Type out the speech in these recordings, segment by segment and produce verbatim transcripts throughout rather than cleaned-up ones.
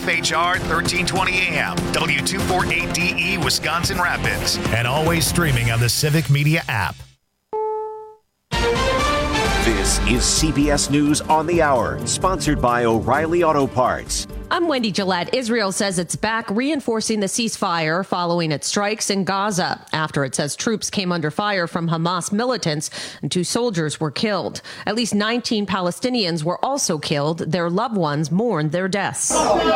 F H R thirteen twenty A M, W two forty-eight D E, Wisconsin Rapids, and always streaming on the Civic Media app. This is C B S News on the Hour, sponsored by O'Reilly Auto Parts. I'm Wendy Gillette. Israel says it's back reinforcing the ceasefire following its strikes in Gaza after it says troops came under fire from Hamas militants and two soldiers were killed. At least nineteen Palestinians were also killed. Their loved ones mourned their deaths.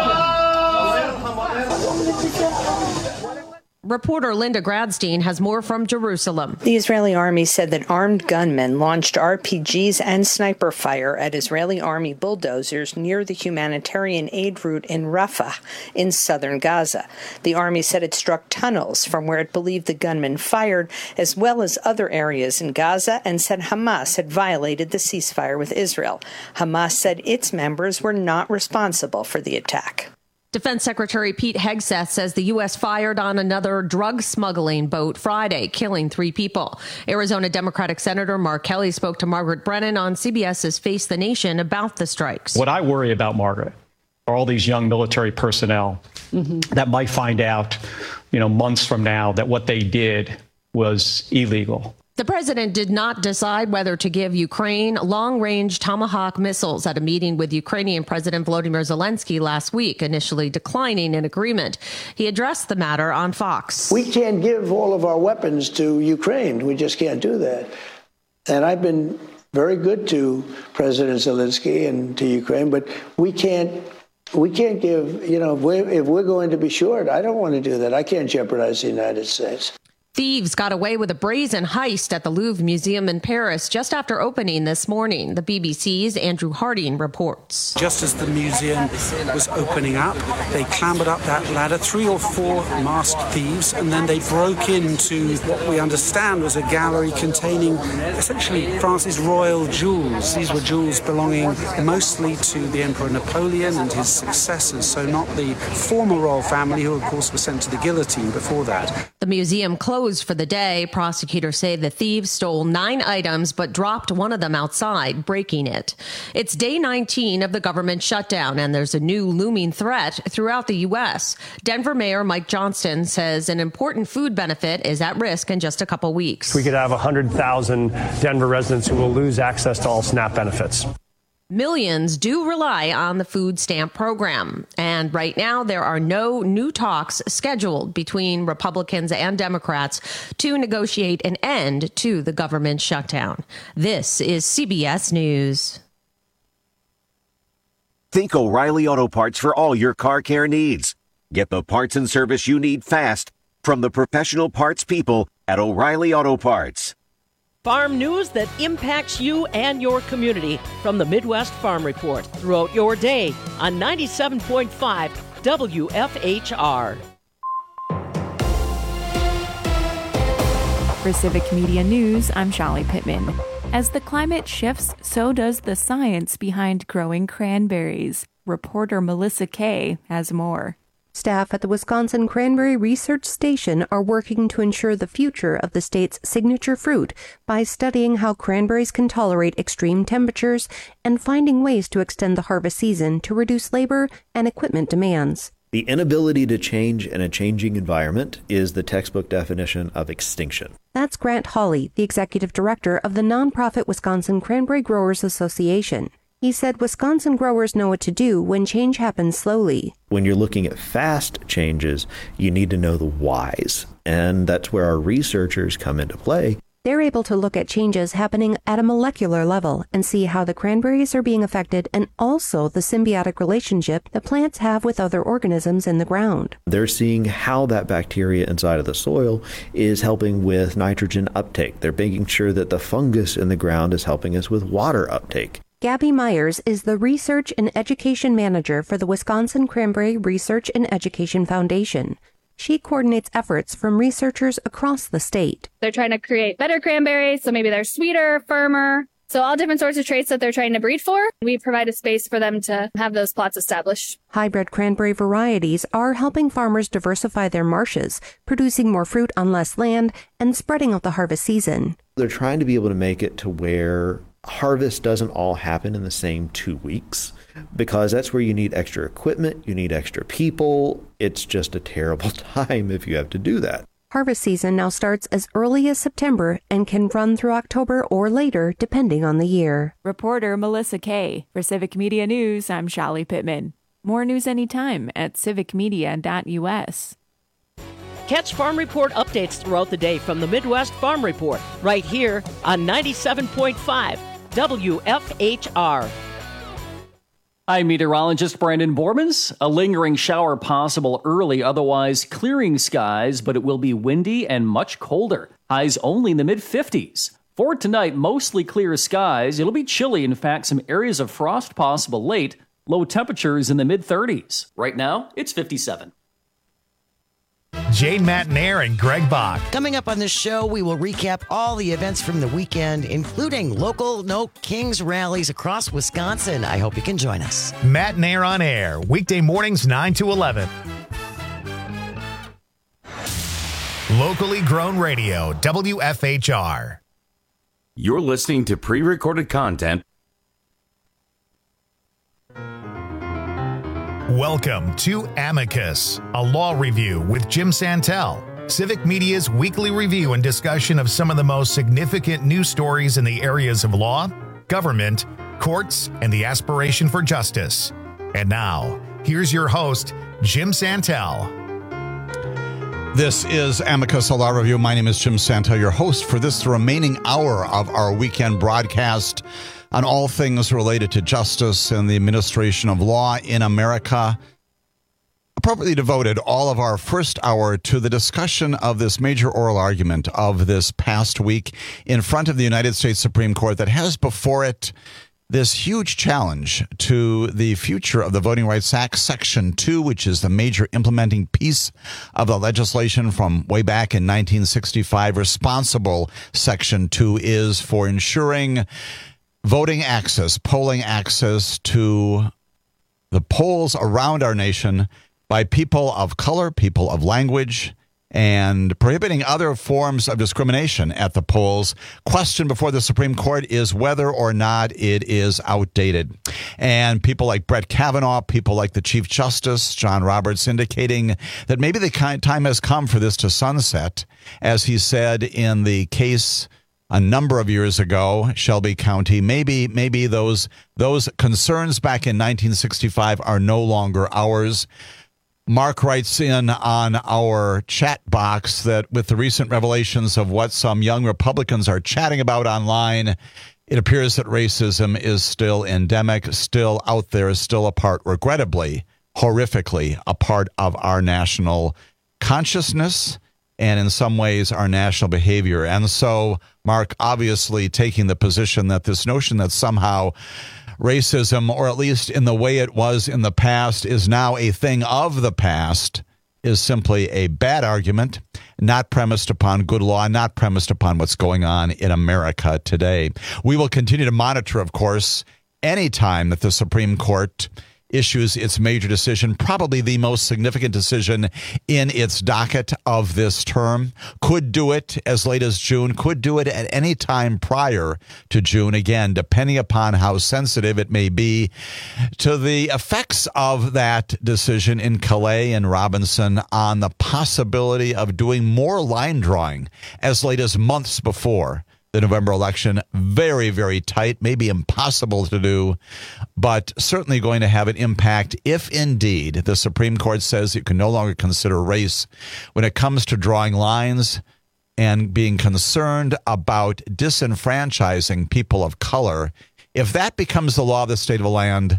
Reporter Linda Gradstein has more from Jerusalem. The Israeli army said that armed gunmen launched R P Gs and sniper fire at Israeli army bulldozers near the humanitarian aid route in Rafah in southern Gaza. The army said it struck tunnels from where it believed the gunmen fired, as well as other areas in Gaza, and said Hamas had violated the ceasefire with Israel. Hamas said its members were not responsible for the attack. Defense Secretary Pete Hegseth says the U S fired on another drug smuggling boat Friday, killing three people. Arizona Democratic Senator Mark Kelly spoke to Margaret Brennan on CBS's Face the Nation about the strikes. What I worry about, Margaret, are all these young military personnel mm-hmm. that might find out, you know, months from now that what they did was illegal. The president did not decide whether to give Ukraine long-range Tomahawk missiles at a meeting with Ukrainian President Volodymyr Zelensky last week, initially declining an agreement. He addressed the matter on Fox. We can't give all of our weapons to Ukraine. We just can't do that. And I've been very good to President Zelensky and to Ukraine, but we can't we can't give, you know, if we're, if we're going to be short, I don't want to do that. I can't jeopardize the United States. Thieves got away with a brazen heist at the Louvre Museum in Paris just after opening this morning. The B B C's Andrew Harding reports. Just as the museum was opening up, they clambered up that ladder, three or four masked thieves, and then they broke into what we understand was a gallery containing essentially France's royal jewels. These were jewels belonging mostly to the Emperor Napoleon and his successors, so not the former royal family, who of course were sent to the guillotine before that. The museum closed for the day. Prosecutors say the thieves stole nine items but dropped one of them outside, breaking it. It's day nineteen of the government shutdown, and there's a new looming threat throughout the U S. Denver Mayor Mike Johnston says an important food benefit is at risk in just a couple weeks. We could have one hundred thousand Denver residents who will lose access to all SNAP benefits. Millions do rely on the food stamp program. And right now, there are no new talks scheduled between Republicans and Democrats to negotiate an end to the government shutdown. This is C B S News. Think O'Reilly Auto Parts for all your car care needs. Get the parts and service you need fast from the professional parts people at O'Reilly Auto Parts. Farm news that impacts you and your community from the Midwest Farm Report throughout your day on ninety-seven point five W F H R. For Civic Media News, I'm Shali Pittman. As the climate shifts, so does the science behind growing cranberries. Reporter Melissa Kay has more. Staff at the Wisconsin Cranberry Research Station are working to ensure the future of the state's signature fruit by studying how cranberries can tolerate extreme temperatures and finding ways to extend the harvest season to reduce labor and equipment demands. The inability to change in a changing environment is the textbook definition of extinction. That's Grant Hawley, the executive director of the nonprofit Wisconsin Cranberry Growers Association. He said Wisconsin growers know what to do when change happens slowly. When you're looking at fast changes, you need to know the whys, and that's where our researchers come into play. They're able to look at changes happening at a molecular level and see how the cranberries are being affected and also the symbiotic relationship that plants have with other organisms in the ground. They're seeing how that bacteria inside of the soil is helping with nitrogen uptake. They're making sure that the fungus in the ground is helping us with water uptake. Gabby Myers is the Research and Education Manager for the Wisconsin Cranberry Research and Education Foundation. She coordinates efforts from researchers across the state. They're trying to create better cranberries, so maybe they're sweeter, firmer. So all different sorts of traits that they're trying to breed for. We provide a space for them to have those plots established. Hybrid cranberry varieties are helping farmers diversify their marshes, producing more fruit on less land and spreading out the harvest season. They're trying to be able to make it to where harvest doesn't all happen in the same two weeks. because that's where you need extra equipment, you need extra people. It's just a terrible time if you have to do that. Harvest season now starts as early as September and can run through October or later, depending on the year. Reporter Melissa Kay. For Civic Media News, I'm Shali Pittman. More news anytime at civic media dot u s. Catch Farm Report updates throughout the day from the Midwest Farm Report, right here on ninety-seven point five W F H R. I'm meteorologist Brandon Bormans. A lingering shower possible early, otherwise clearing skies, but it will be windy and much colder. Highs only in the mid fifties. For tonight, mostly clear skies. It'll be chilly. In fact, some areas of frost possible late. Low temperatures in the mid thirties. Right now, it's fifty-seven. Jane Matnair and Greg Bach. Coming up on this show, we will recap all the events from the weekend, including local No Kings rallies across Wisconsin. I hope you can join us. Matnair on air, weekday mornings nine to eleven. Locally grown radio, W F H R. You're listening to pre-recorded content. Welcome to Amicus, a law review with Jim Santel, Civic Media's weekly review and discussion of some of the most significant news stories in the areas of law, government, courts, and the aspiration for justice. And now, here's your host, Jim Santel. This is Amicus, a law review. My name is Jim Santel, your host for this remaining hour of our weekend broadcast on all things related to justice and the administration of law in America. Appropriately devoted all of our first hour to the discussion of this major oral argument of this past week in front of the United States Supreme Court that has before it this huge challenge to the future of the Voting Rights Act, Section two, which is the major implementing piece of the legislation from way back in nineteen sixty-five. Responsible Section two is for ensuring voting access, polling access to the polls around our nation by people of color, people of language, and prohibiting other forms of discrimination at the polls. Question before the Supreme Court is whether or not it is outdated. And people like Brett Kavanaugh, people like the Chief Justice, John Roberts, indicating that maybe the time has come for this to sunset, as he said in the case a number of years ago, Shelby County. Maybe maybe those those concerns back in nineteen sixty-five are no longer ours. Mark writes in on our chat box that with the recent revelations of what some young Republicans are chatting about online, it appears that racism is still endemic, still out there, still a part, regrettably, horrifically, a part of our national consciousness and in some ways our national behavior. And so Mark obviously taking the position that this notion that somehow racism, or at least in the way it was in the past, is now a thing of the past, is simply a bad argument, not premised upon good law, not premised upon what's going on in America today. We will continue to monitor, of course, any time that the Supreme Court issues its major decision, probably the most significant decision in its docket of this term. Could do it as late as June, could do it at any time prior to June, again, depending upon how sensitive it may be to the effects of that decision in Calais and Robinson on the possibility of doing more line drawing as late as months before the November election. Very, very tight, maybe impossible to do, but certainly going to have an impact if indeed the Supreme Court says you can no longer consider race when it comes to drawing lines and being concerned about disenfranchising people of color. If that becomes the law of the state of the land,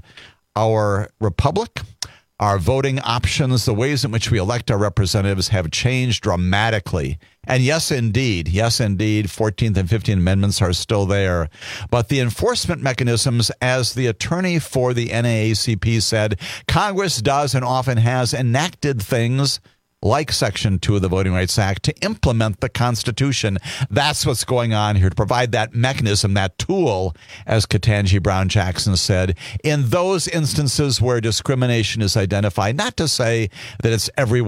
our republic, our voting options, the ways in which we elect our representatives have changed dramatically. And yes, indeed, yes, indeed, fourteenth and fifteenth Amendments are still there. But the enforcement mechanisms, as the attorney for the N double A C P said, Congress does and often has enacted things like Section two of the Voting Rights Act to implement the Constitution. That's what's going on here, to provide that mechanism, that tool, as Ketanji Brown Jackson said, in those instances where discrimination is identified. Not to say that it's everywhere,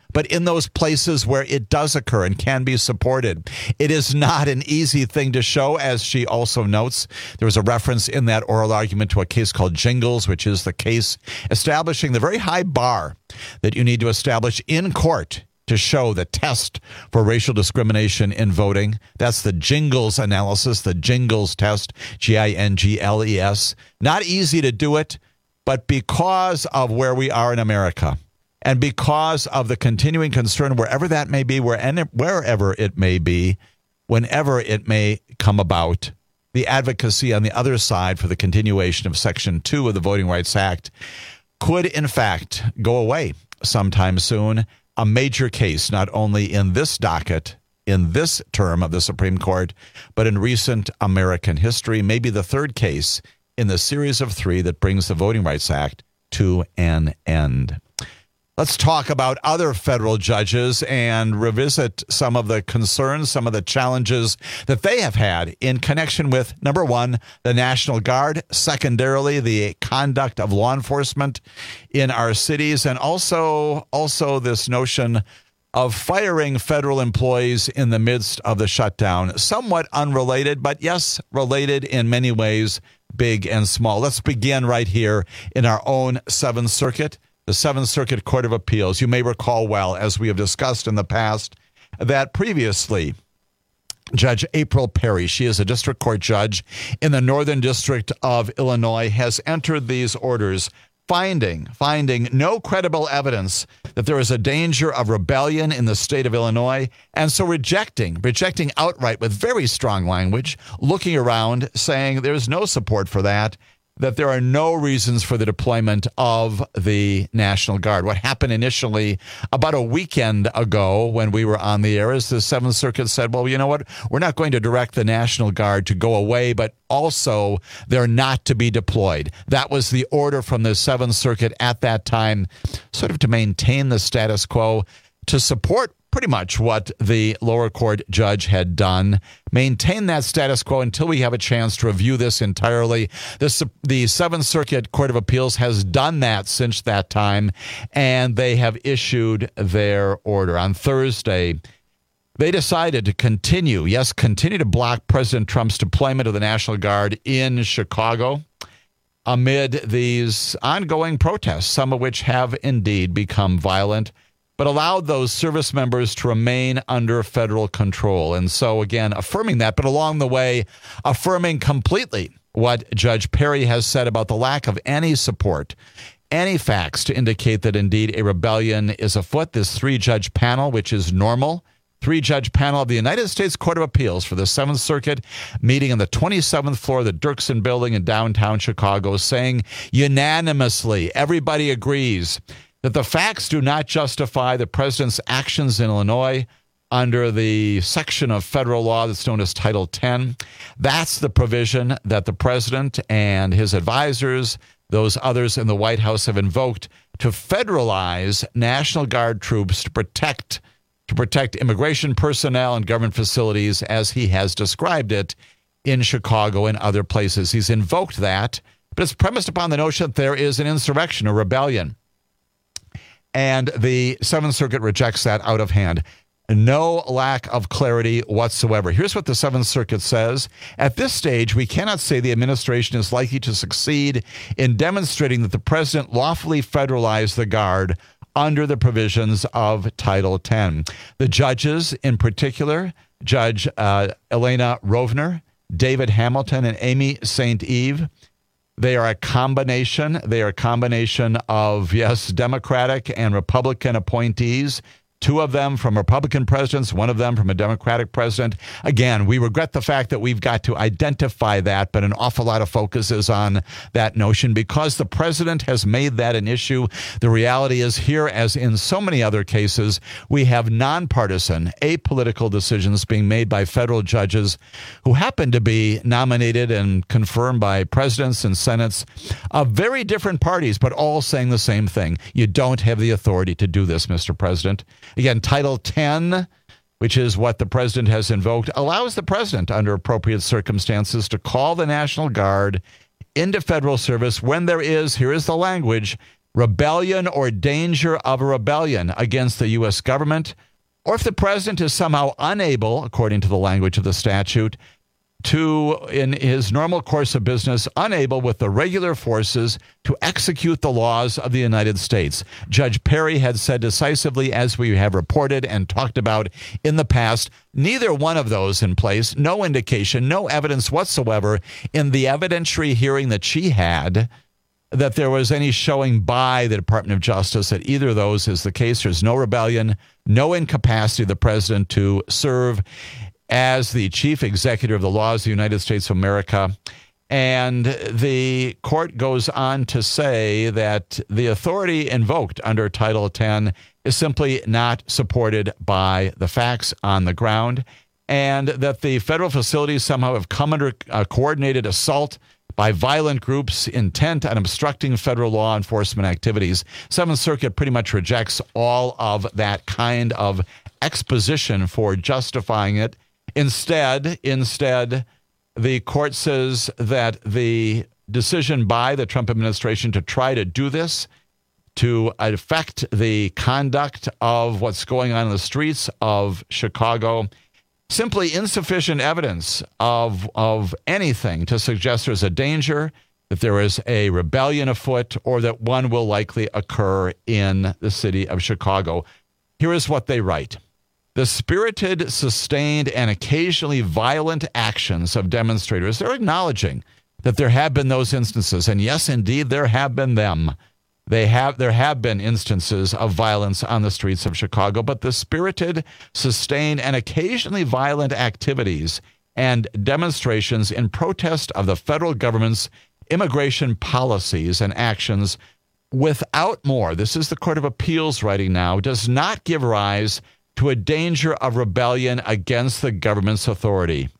but in those places where it does occur and can be supported. It is not an easy thing to show, as she also notes. There was a reference in that oral argument to a case called Jingles, which is the case establishing the very high bar that you need to establish in court to show the test for racial discrimination in voting. That's the Jingles analysis, the Jingles test, G I N G L E S. Not easy to do it, but because of where we are in America, and because of the continuing concern, wherever that may be, wherever it may be, whenever it may come about, the advocacy on the other side for the continuation of Section two of the Voting Rights Act could, in fact, go away sometime soon. A major case, not only in this docket, in this term of the Supreme Court, but in recent American history, maybe the third case in the series of three that brings the Voting Rights Act to an end. Let's talk about other federal judges and revisit some of the concerns, some of the challenges that they have had in connection with, number one, the National Guard, secondarily, the conduct of law enforcement in our cities, and also, also this notion of firing federal employees in the midst of the shutdown. Somewhat unrelated, but yes, related in many ways, big and small. Let's begin right here in our own Seventh Circuit. The Seventh Circuit Court of Appeals. You may recall well, as we have discussed in the past, that previously Judge April Perry, she is a district court judge in the Northern District of Illinois, has entered these orders finding, finding no credible evidence that there is a danger of rebellion in the state of Illinois, and so rejecting, rejecting outright with very strong language, looking around, saying there's no support for that, that there are no reasons for the deployment of the National Guard. What happened initially about a weekend ago when we were on the air is the Seventh Circuit said, well, you know what? We're not going to direct the National Guard to go away, but also they're not to be deployed. That was the order from the Seventh Circuit at that time, sort of to maintain the status quo, to support pretty much what the lower court judge had done, maintain that status quo until we have a chance to review this entirely. This, the Seventh Circuit Court of Appeals has done that since that time, and they have issued their order. On Thursday, they decided to continue, yes, continue to block President Trump's deployment of the National Guard in Chicago amid these ongoing protests, some of which have indeed become violent, but allowed those service members to remain under federal control. And so, again, affirming that, but along the way, affirming completely what Judge Perry has said about the lack of any support, any facts to indicate that indeed a rebellion is afoot. This three-judge panel, which is normal, three-judge panel of the United States Court of Appeals for the Seventh Circuit, meeting on the twenty-seventh floor of the Dirksen Building in downtown Chicago, saying unanimously, everybody agrees that the facts do not justify the president's actions in Illinois under the section of federal law that's known as Title ten. That's the provision that the president and his advisors, those others in the White House, have invoked to federalize National Guard troops to protect to protect immigration personnel and government facilities, as he has described it in Chicago and other places. He's invoked that, but it's premised upon the notion that there is an insurrection, a rebellion. And the Seventh Circuit rejects that out of hand. No lack of clarity whatsoever. Here's what the Seventh Circuit says. At this stage, we cannot say the administration is likely to succeed in demonstrating that the president lawfully federalized the Guard under the provisions of Title ten. The judges, in particular, Judge uh, Elena Rovner, David Hamilton, and Amy Saint Eve, they are a combination. They are a combination of, yes, Democratic and Republican appointees. Two of them from Republican presidents, one of them from a Democratic president. Again, we regret the fact that we've got to identify that, but an awful lot of focus is on that notion because the president has made that an issue. The reality is here, as in so many other cases, we have nonpartisan, apolitical decisions being made by federal judges who happen to be nominated and confirmed by presidents and senates of very different parties, but all saying the same thing. You don't have the authority to do this, Mister President. Again, Title ten, which is what the president has invoked, allows the president, under appropriate circumstances, to call the National Guard into federal service when there is, here is the language, rebellion or danger of a rebellion against the U S government, or if the president is somehow unable, according to the language of the statute, to, in his normal course of business, unable with the regular forces to execute the laws of the United States. Judge Perry had said decisively, as we have reported and talked about in the past, neither one of those in place, no indication, no evidence whatsoever in the evidentiary hearing that she had that there was any showing by the Department of Justice that either of those is the case. There's no rebellion, no incapacity of the president to serve as the chief executive of the laws of the United States of America. And the court goes on to say that the authority invoked under Title ten is simply not supported by the facts on the ground, and that the federal facilities somehow have come under a coordinated assault by violent groups intent on obstructing federal law enforcement activities. Seventh Circuit pretty much rejects all of that kind of exposition for justifying it. Instead, instead, the court says that the decision by the Trump administration to try to do this, to affect the conduct of what's going on in the streets of Chicago, simply insufficient evidence of, of anything to suggest there's a danger, that there is a rebellion afoot, or that one will likely occur in the city of Chicago. Here is what they write. The spirited, sustained, and occasionally violent actions of demonstrators, they're acknowledging that there have been those instances. And yes, indeed, there have been them. They have, there have been instances of violence on the streets of Chicago, but the spirited, sustained, and occasionally violent activities and demonstrations in protest of the federal government's immigration policies and actions without more, this is the Court of Appeals writing now, does not give rise to a danger of rebellion against the government's authority.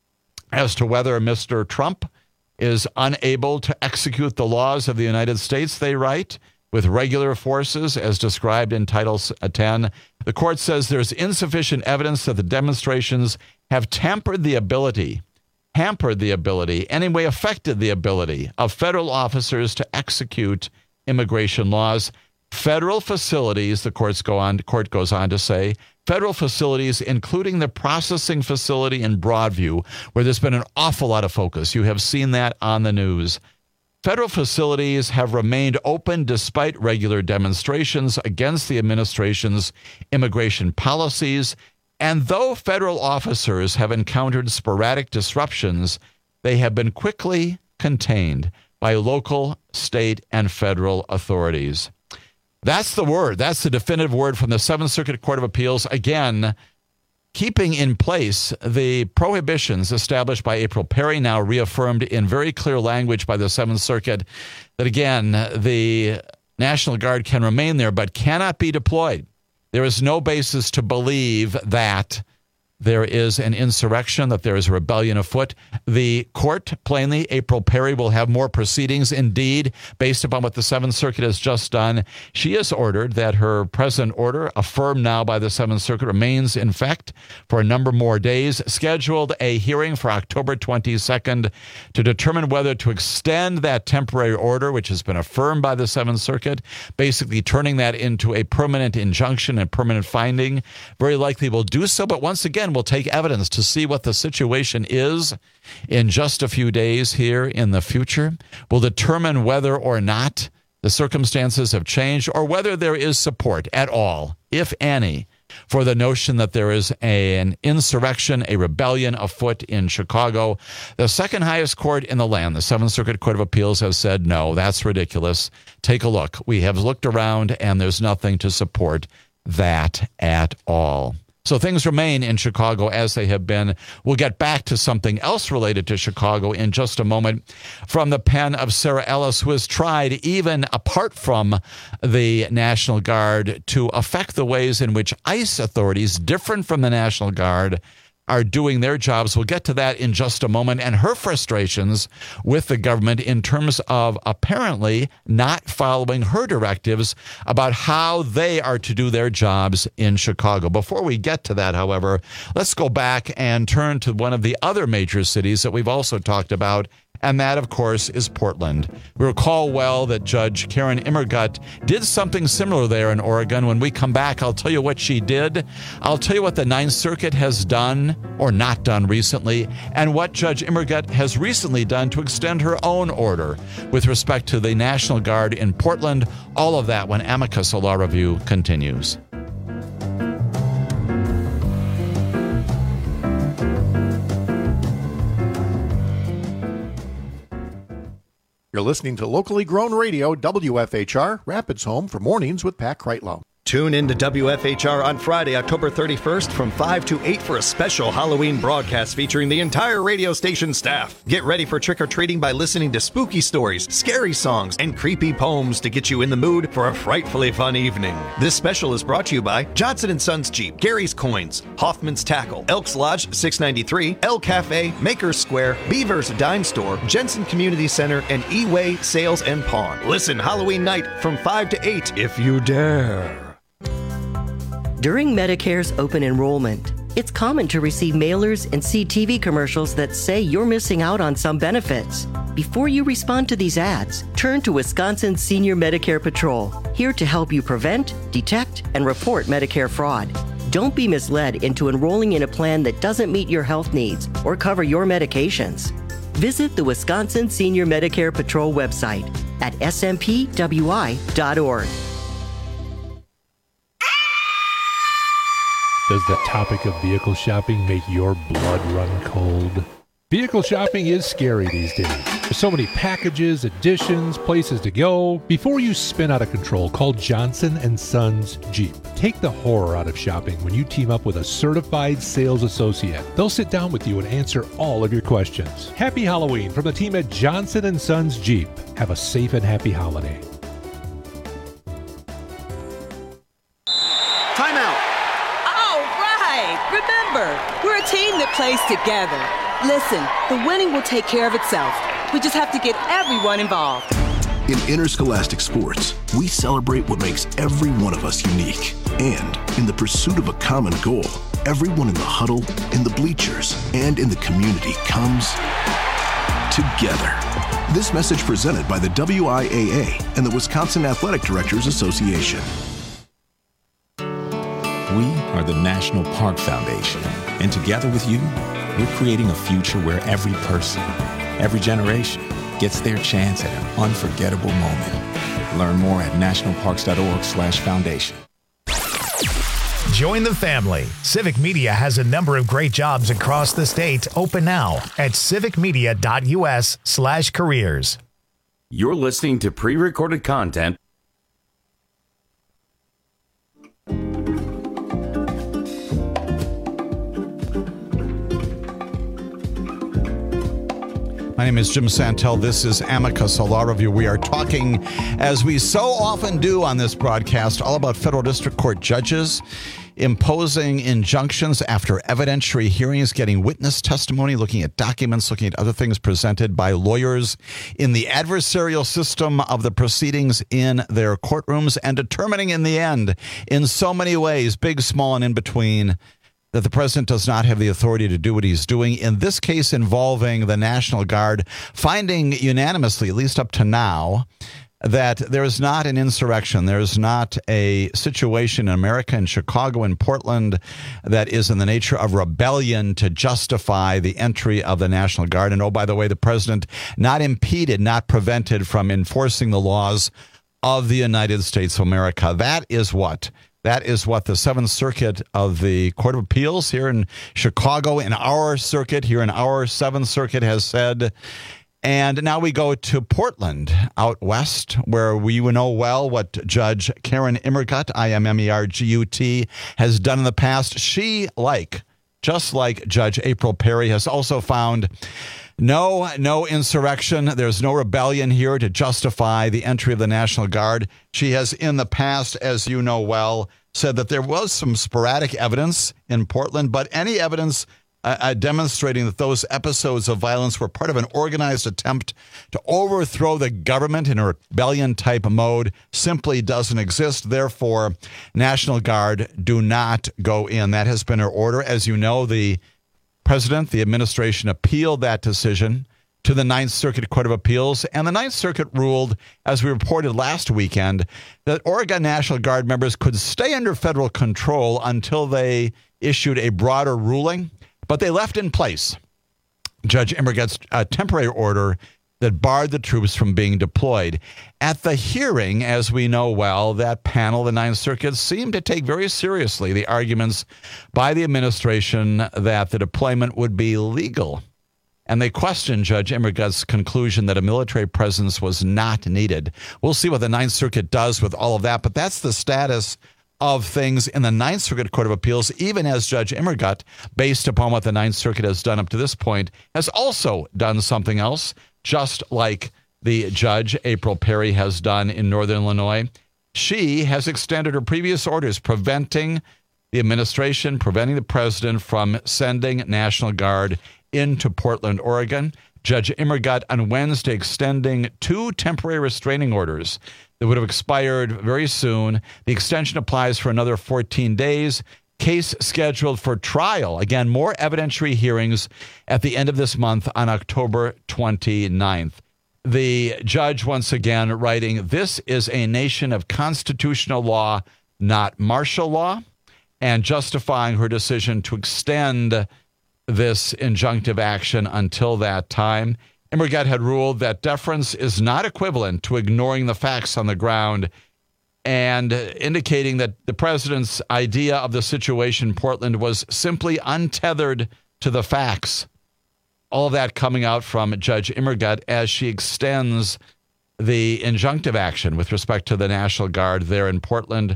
As to whether Mister Trump is unable to execute the laws of the United States, they write, with regular forces, as described in Title ten, the court says there's insufficient evidence that the demonstrations have tampered the ability, hampered the ability, anyway affected the ability of federal officers to execute immigration laws. Federal facilities, the courts go on, court goes on to say, federal facilities, including the processing facility in Broadview, where there's been an awful lot of focus. You have seen that on the news. Federal facilities have remained open despite regular demonstrations against the administration's immigration policies. And though federal officers have encountered sporadic disruptions, they have been quickly contained by local, state, and federal authorities. That's the word. That's the definitive word from the Seventh Circuit Court of Appeals. Again, keeping in place the prohibitions established by April Perry, now reaffirmed in very clear language by the Seventh Circuit, that again, the National Guard can remain there but cannot be deployed. There is no basis to believe that there is an insurrection, that there is a rebellion afoot. The court, plainly, April Perry, will have more proceedings. Indeed, based upon what the Seventh Circuit has just done, she has ordered that her present order, affirmed now by the Seventh Circuit, remains in effect for a number more days, scheduled a hearing for October twenty-second to determine whether to extend that temporary order, which has been affirmed by the Seventh Circuit, basically turning that into a permanent injunction and permanent finding. Very likely will do so, but once again, we'll take evidence to see what the situation is in just a few days here in the future. We'll determine whether or not the circumstances have changed or whether there is support at all, if any, for the notion that there is a, an insurrection, a rebellion afoot in Chicago. The second highest court in the land, the Seventh Circuit Court of Appeals, has said, no, that's ridiculous. Take a look. We have looked around and there's nothing to support that at all. So things remain in Chicago as they have been. We'll get back to something else related to Chicago in just a moment from the pen of Sarah Ellis, who has tried, even apart from the National Guard, to affect the ways in which ICE authorities, different from the National Guard, are doing their jobs. We'll get to that in just a moment, and her frustrations with the government in terms of apparently not following her directives about how they are to do their jobs in Chicago. Before we get to that, however, let's go back and turn to one of the other major cities that we've also talked about And that, of course, is Portland. We recall well that Judge Karen Immergut did something similar there in Oregon. When we come back, I'll tell you what she did. I'll tell you what the Ninth Circuit has done or not done recently, and what Judge Immergut has recently done to extend her own order with respect to the National Guard in Portland. All of that when Amicus, a law review, continues. You're listening to locally grown radio, W F H R, Rapids Home for Mornings with Pat Kreitlow. Tune in to W F H R on Friday, October thirty-first from five to eight for a special Halloween broadcast featuring the entire radio station staff. Get ready for trick-or-treating by listening to spooky stories, scary songs, and creepy poems to get you in the mood for a frightfully fun evening. This special is brought to you by Johnson and Sons Jeep, Gary's Coins, Hoffman's Tackle, Elks Lodge six ninety-three, El Cafe, Maker's Square, Beaver's Dime Store, Jensen Community Center, and E-Way Sales and Pawn. Listen Halloween night from five to eight if you dare. During Medicare's open enrollment, it's common to receive mailers and see T V commercials that say you're missing out on some benefits. Before you respond to these ads, turn to Wisconsin Senior Medicare Patrol, here to help you prevent, detect, and report Medicare fraud. Don't be misled into enrolling in a plan that doesn't meet your health needs or cover your medications. Visit the Wisconsin Senior Medicare Patrol website at S M P W I dot org. Does the topic of vehicle shopping make your blood run cold? Vehicle shopping is scary these days. There's so many packages, additions, places to go. Before you spin out of control, call Johnson and Sons Jeep. Take the horror out of shopping when you team up with a certified sales associate. They'll sit down with you and answer all of your questions. Happy Halloween from the team at Johnson and Sons Jeep. Have a safe and happy holiday. Timeout. Remember, we're a team that plays together. Listen, the winning will take care of itself. We just have to get everyone involved. In interscholastic sports, we celebrate what makes every one of us unique. And in the pursuit of a common goal, everyone in the huddle, in the bleachers, and in the community comes together. This message presented by the W I A A and the Wisconsin Athletic Directors Association. We are the National Park Foundation, and together with you, we're creating a future where every person, every generation, gets their chance at an unforgettable moment. Learn more at nationalparks.org slash foundation. Join the family. Civic Media has a number of great jobs across the state open now at civicmedia.us slash careers. You're listening to pre-recorded content. My name is Jim Santel. This is Amicus, a law review. We are talking, as we so often do on this broadcast, all about federal district court judges imposing injunctions after evidentiary hearings, getting witness testimony, looking at documents, looking at other things presented by lawyers in the adversarial system of the proceedings in their courtrooms, and determining in the end, in so many ways, big, small, and in between, that the president does not have the authority to do what he's doing. In this case involving the National Guard, finding unanimously, at least up to now, that there is not an insurrection. There is not a situation in America, in Chicago, in Portland, that is in the nature of rebellion to justify the entry of the National Guard. And oh, by the way, the president not impeded, not prevented from enforcing the laws of the United States of America. That is what That is what the Seventh Circuit of the Court of Appeals here in Chicago, in our circuit, here in our Seventh Circuit, has said. And now we go to Portland, out west, where we know well what Judge Karen Immergut, I M M E R G U T, has done in the past. She, like, just like Judge April Perry, has also found No, no insurrection. There's no rebellion here to justify the entry of the National Guard. She has in the past, as you know well, said that there was some sporadic evidence in Portland, but any evidence uh, uh, demonstrating that those episodes of violence were part of an organized attempt to overthrow the government in a rebellion-type mode simply doesn't exist. Therefore, National Guard do not go in. That has been her order. As you know, the President, the administration appealed that decision to the Ninth Circuit Court of Appeals. And the Ninth Circuit ruled, as we reported last weekend, that Oregon National Guard members could stay under federal control until they issued a broader ruling, but they left in place Judge Immergut's uh, temporary order that barred the troops from being deployed. At the hearing, as we know well, that panel, the Ninth Circuit, seemed to take very seriously the arguments by the administration that the deployment would be legal. And they questioned Judge Immergut's conclusion that a military presence was not needed. We'll see what the Ninth Circuit does with all of that, but that's the status of things in the Ninth Circuit Court of Appeals, even as Judge Immergut, based upon what the Ninth Circuit has done up to this point, has also done something else, just like the judge, April Perry, has done in Northern Illinois. She has extended her previous orders preventing the administration, preventing the president from sending National Guard into Portland, Oregon. Judge Immergut on Wednesday extending two temporary restraining orders that would have expired very soon. The extension applies for another fourteen days. Case scheduled for trial. Again, more evidentiary hearings at the end of this month on October twenty-ninth. The judge, once again, writing, "This is a nation of constitutional law, not martial law," and justifying her decision to extend this injunctive action until that time. Immergut had ruled that deference is not equivalent to ignoring the facts on the ground, and indicating that the president's idea of the situation in Portland was simply untethered to the facts. All of that coming out from Judge Immergut as she extends the injunctive action with respect to the National Guard there in Portland.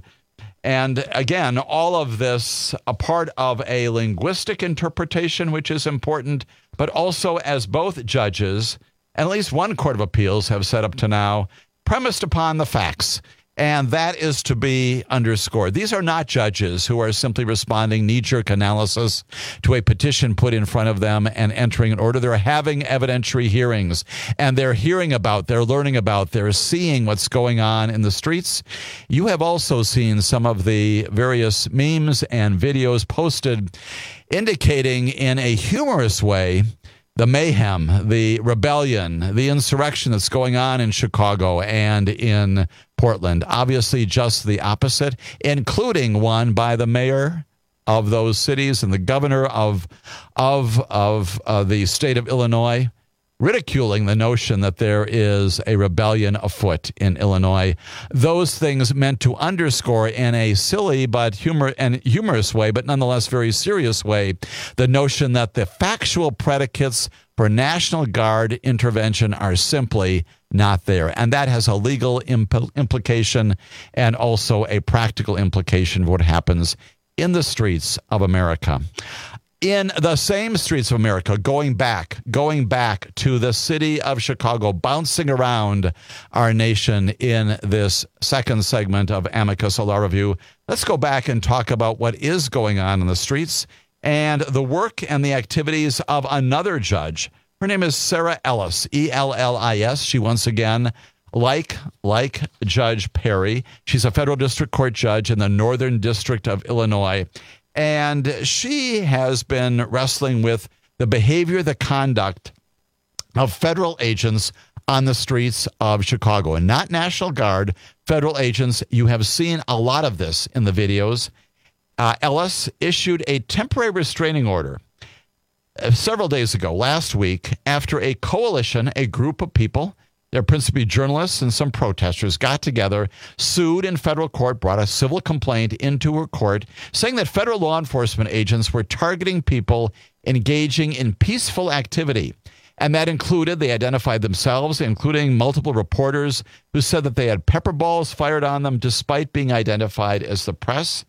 And again, all of this a part of a linguistic interpretation, which is important, but also, as both judges, and at least one court of appeals have said up to now, premised upon the facts. And that is to be underscored. These are not judges who are simply responding knee-jerk analysis to a petition put in front of them and entering an order. They're having evidentiary hearings, and they're hearing about, they're learning about, they're seeing what's going on in the streets. You have also seen some of the various memes and videos posted indicating in a humorous way the mayhem, the rebellion, the insurrection that's going on in Chicago and in Portland. Obviously, just the opposite, including one by the mayor of those cities and the governor of of of uh, the state of Illinois, ridiculing the notion that there is a rebellion afoot in Illinois. Those things meant to underscore in a silly but humor and humorous way, but nonetheless very serious way, the notion that the factual predicates for National Guard intervention are simply not there. And that has a legal impl- implication and also a practical implication of what happens in the streets of America. In the same streets of America, going back, going back to the city of Chicago, bouncing around our nation in this second segment of Amicus Law Review, let's go back and talk about what is going on in the streets and the work and the activities of another judge. Her name is Sarah Ellis, E L L I S. She once again, like, like Judge Perry, she's a federal district court judge in the Northern District of Illinois. And she has been wrestling with the behavior, the conduct of federal agents on the streets of Chicago. And not National Guard, federal agents. You have seen a lot of this in the videos. Uh, Ellis issued a temporary restraining order uh, several days ago, last week, after a coalition, a group of people, they're principally journalists and some protesters, got together, sued in federal court, brought a civil complaint into her court, saying that federal law enforcement agents were targeting people engaging in peaceful activity. And that included, they identified themselves, including multiple reporters who said that they had pepper balls fired on them despite being identified as the press.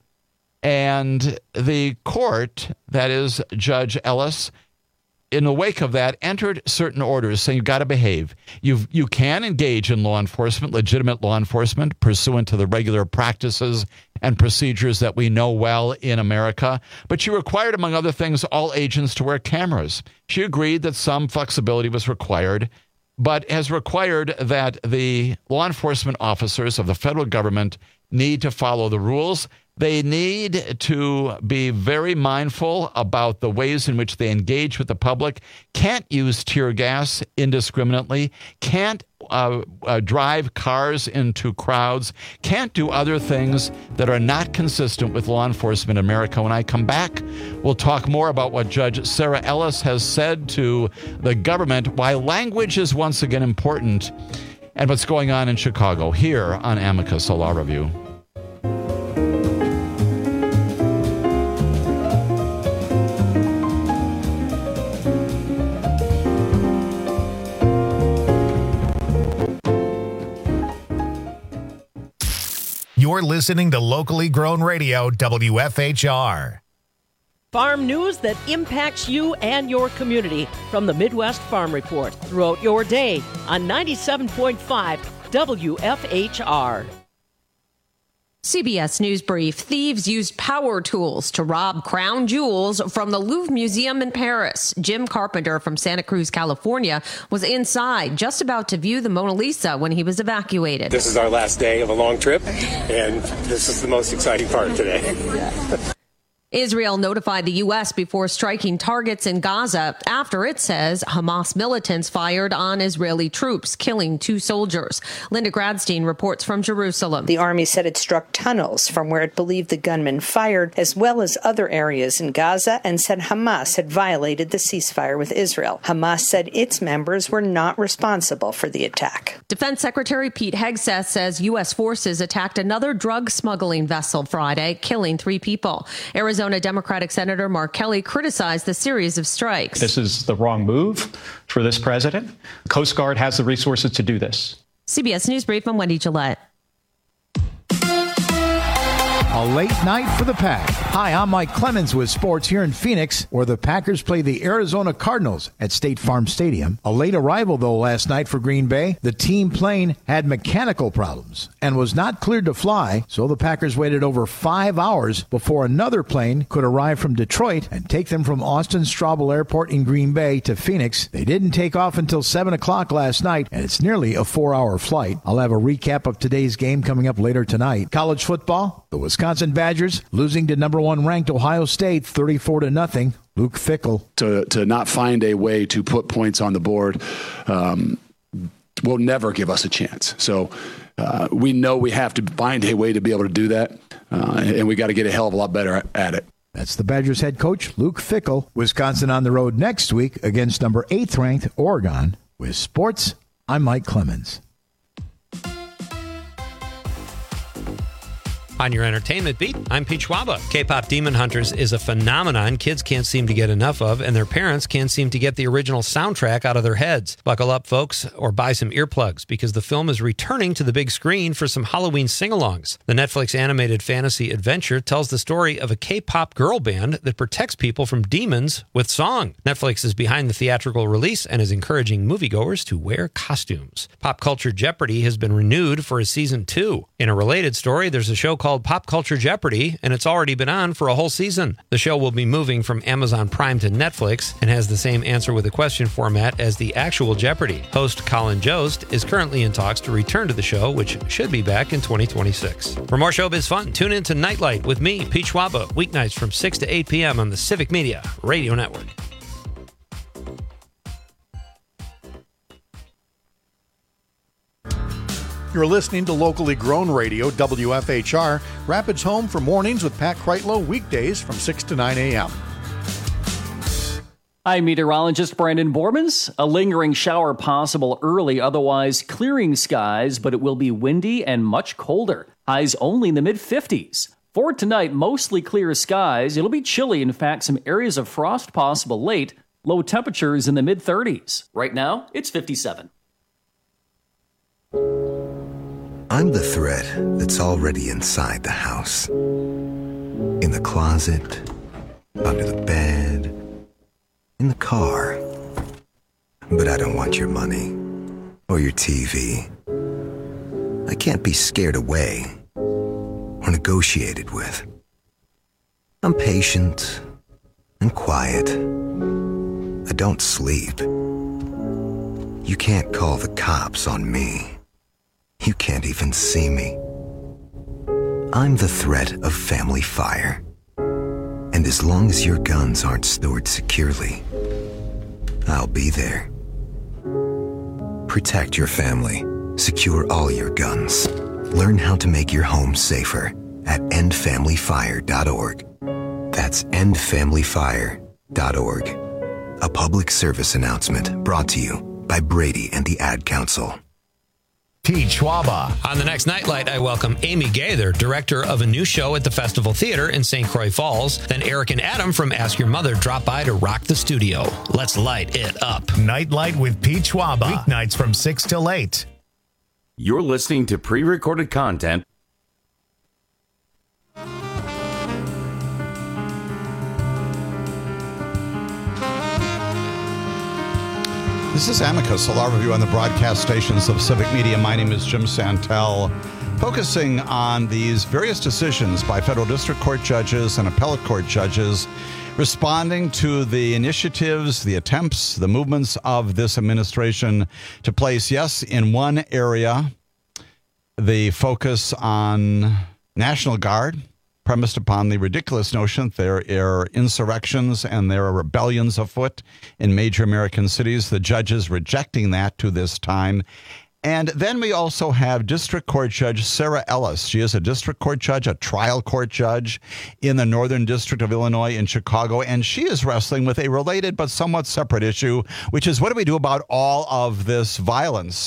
And the court, that is Judge Ellis, in the wake of that, entered certain orders saying you've got to behave. You you can engage in law enforcement, legitimate law enforcement, pursuant to the regular practices and procedures that we know well in America. But she required, among other things, all agents to wear cameras. She agreed that some flexibility was required, but has required that the law enforcement officers of the federal government need to follow the rules. They need to be very mindful about the ways in which they engage with the public, can't use tear gas indiscriminately, can't uh, uh, drive cars into crowds, can't do other things that are not consistent with law enforcement in America. When I come back, we'll talk more about what Judge Sarah Ellis has said to the government, why language is once again important, and what's going on in Chicago here on Amicus, a Law Review. You're listening to locally grown radio, W F H R. Farm news that impacts you and your community from the Midwest Farm Report throughout your day on ninety-seven point five W F H R. C B S News Brief. Thieves used power tools to rob crown jewels from the Louvre Museum in Paris. Jim Carpenter from Santa Cruz, California, was inside, just about to view the Mona Lisa when he was evacuated. This is our last day of a long trip, and this is the most exciting part today. Israel notified the U S before striking targets in Gaza after it says Hamas militants fired on Israeli troops, killing two soldiers. Linda Gradstein reports from Jerusalem. The army said it struck tunnels from where it believed the gunmen fired, as well as other areas in Gaza, and said Hamas had violated the ceasefire with Israel. Hamas said its members were not responsible for the attack. Defense Secretary Pete Hegseth says U S forces attacked another drug smuggling vessel Friday, killing three people. Arizona Democratic Senator Mark Kelly criticized the series of strikes. This is the wrong move for this president. Coast Guard has the resources to do this. C B S News Brief, I'm Wendy Gillette. A late night for the Pack. Hi, I'm Mike Clemens with sports here in Phoenix, where the Packers play the Arizona Cardinals at State Farm Stadium. A late arrival, though, last night for Green Bay. The team plane had mechanical problems and was not cleared to fly, so the Packers waited over five hours before another plane could arrive from Detroit and take them from Austin Straubel Airport in Green Bay to Phoenix. They didn't take off until seven o'clock last night, and it's nearly a four-hour flight. I'll have a recap of today's game coming up later tonight. College football, the Wisconsin Wisconsin Badgers losing to number one ranked Ohio State thirty-four to nothing. Luke Fickell. To to not find a way to put points on the board um, will never give us a chance. So uh, we know we have to find a way to be able to do that, uh, and we got to get a hell of a lot better at it. That's the Badgers head coach, Luke Fickell. Wisconsin on the road next week against number eighth ranked Oregon. With sports, I'm Mike Clemens. On your entertainment beat, I'm Pete Schwaba. K-pop Demon Hunters is a phenomenon kids can't seem to get enough of, and their parents can't seem to get the original soundtrack out of their heads. Buckle up, folks, or buy some earplugs, because the film is returning to the big screen for some Halloween sing-alongs. The Netflix animated fantasy adventure tells the story of a K-pop girl band that protects people from demons with song. Netflix is behind the theatrical release and is encouraging moviegoers to wear costumes. Pop Culture Jeopardy has been renewed for a season two. In a related story, there's a show called Pop Culture Jeopardy, and it's already been on for a whole season. The show will be moving from Amazon Prime to Netflix and has the same answer with a question format as the actual Jeopardy. Host Colin Jost is currently in talks to return to the show, which should be back in twenty twenty-six. For more showbiz fun, tune in to Nightlight with me, Pete Schwaba, weeknights from six to eight p.m. on the Civic Media Radio Network. You're listening to locally grown radio, W F H R, Rapids home for mornings with Pat Kreitlow, weekdays from six to nine a.m. I'm meteorologist Brandon Bormans. A lingering shower possible early, otherwise clearing skies, but it will be windy and much colder. Highs only in the mid fifties. For tonight, mostly clear skies. It'll be chilly. In fact, some areas of frost possible late. Low temperatures in the mid thirties. Right now, it's fifty-seven. I'm the threat that's already inside the house. In the closet, under the bed, in the car. But I don't want your money or your T V. I can't be scared away or negotiated with. I'm patient and quiet. I don't sleep. You can't call the cops on me. You can't even see me. I'm the threat of family fire. And as long as your guns aren't stored securely, I'll be there. Protect your family. Secure all your guns. Learn how to make your home safer at end family fire dot org. That's end family fire dot org. A public service announcement brought to you by Brady and the Ad Council. Pete Schwaba. On the next Nightlight, I welcome Amy Gaither, director of a new show at the Festival Theater in Saint Croix Falls. Then Eric and Adam from Ask Your Mother drop by to rock the studio. Let's light it up. Nightlight with Pete Schwaba. Weeknights from six till eight. You're listening to pre-recorded content. This is Amicus, a law review on the broadcast stations of Civic Media. My name is Jim Santel, focusing on these various decisions by federal district court judges and appellate court judges responding to the initiatives, the attempts, the movements of this administration to place, yes, in one area, the focus on National Guard, premised upon the ridiculous notion that there are insurrections and there are rebellions afoot in major American cities, the judges rejecting that to this time. And then we also have District Court Judge Sarah Ellis. She is a district court judge, a trial court judge in the Northern District of Illinois in Chicago, and she is wrestling with a related but somewhat separate issue, which is what do we do about all of this violence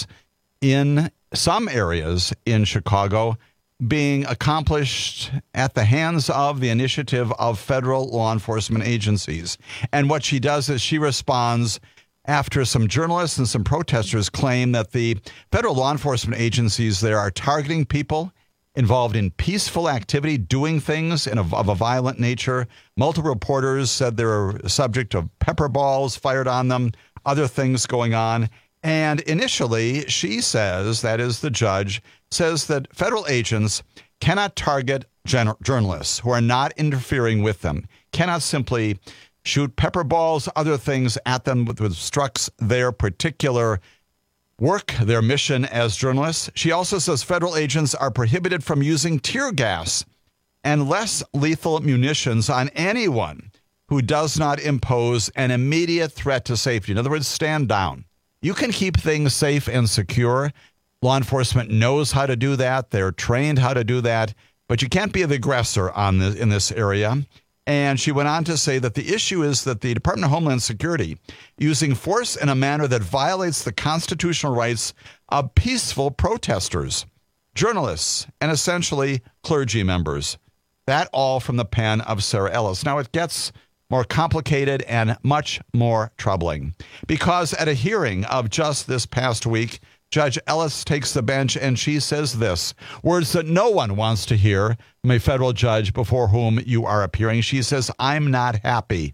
in some areas in Chicago being accomplished at the hands of the initiative of federal law enforcement agencies. And what she does is she responds after some journalists and some protesters claim that the federal law enforcement agencies there are targeting people involved in peaceful activity, doing things in a, of a violent nature. Multiple reporters said they were subject of pepper balls fired on them, other things going on. And initially, she says, that is the judge, says that federal agents cannot target gen- journalists who are not interfering with them, cannot simply shoot pepper balls, other things at them that obstructs their particular work, their mission as journalists. She also says federal agents are prohibited from using tear gas and less lethal munitions on anyone who does not impose an immediate threat to safety. In other words, stand down. You can keep things safe and secure. Law enforcement knows how to do that. They're trained how to do that. But you can't be the aggressor on this, in this area. And she went on to say that the issue is that the Department of Homeland Security using force in a manner that violates the constitutional rights of peaceful protesters, journalists, and essentially clergy members. That all from the pen of Sarah Ellis. Now it gets more complicated and much more troubling because at a hearing of just this past week, Judge Ellis takes the bench and she says this, words that no one wants to hear from a federal judge before whom you are appearing. She says, I'm not happy.